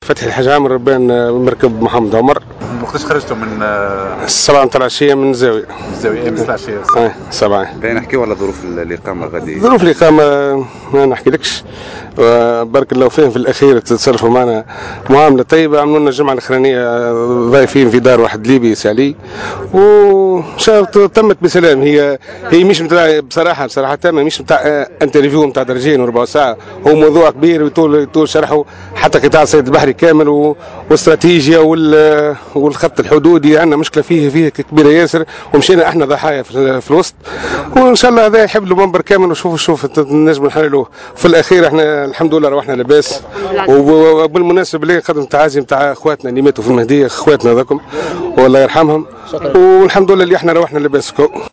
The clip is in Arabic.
فتحي الحاج عامر بين مركب محمد عمر. وقتاش خرجتوا من السبعة نتاع العشية من الزاوية. الزاوية امس العشية؟ سبعة. باين نحكيو على ظروف الإقامة غادي. ظروف الإقامة ما نحكيلكش، بارك الله فيهم في الأخير تصرفوا معنا معاملة طيبة. عملوا لنا الجمعة الأخرانية ضايفين في دار واحد ليبي سالي، تمت بسلام. هي مش متاع بصراحة تامة، مش متاع انترفيو متاع درجين وربع ساعة. هو موضوع كبير ويطول شرحه، حتى قطاع الصيد البحري كامل واستراتيجيا والخط الحدودي عندنا مشكلة فيه كبيرة ياسر، ومشينا احنا ضحايا في الوسط. وان شاء الله هذا يحب له منبر كامل وشوف نجم نحللوه. في الاخير احنا الحمد لله روحنا لاباس. وبالمناسبة لي قدم تعازي نتاع اخواتنا اللي ماتوا في المهدية، اخواتنا ذاكم والله يرحمهم، والحمد لله اللي احنا روحنا لاباس.